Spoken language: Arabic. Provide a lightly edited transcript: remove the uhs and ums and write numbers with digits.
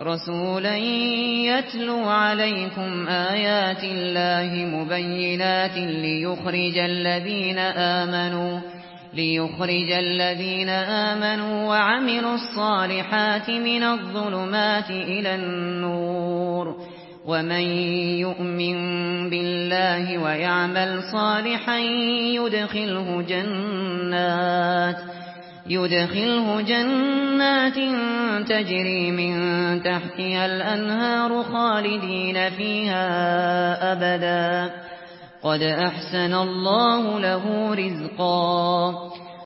رَسُولًا يَتْلُو عَلَيْكُمْ آيَاتِ اللَّهِ مُبَيِّنَاتٍ لِّيُخْرِجَ الَّذِينَ آمَنُوا وَعَمِلُوا الصَّالِحَاتِ مِنَ الظُّلُمَاتِ إِلَى النُّورِ ۚ وَمَن يُؤْمِن بِاللَّهِ وَيَعْمَلْ صَالِحًا يُدْخِلْهُ جَنَّاتٍ تَجْرِي مِن تَحْتِهَا الْأَنْهَارُ خَالِدِينَ فِيهَا أَبَدًا ۖ قَدْ أَحْسَنَ اللَّهُ لَهُ رِزْقًا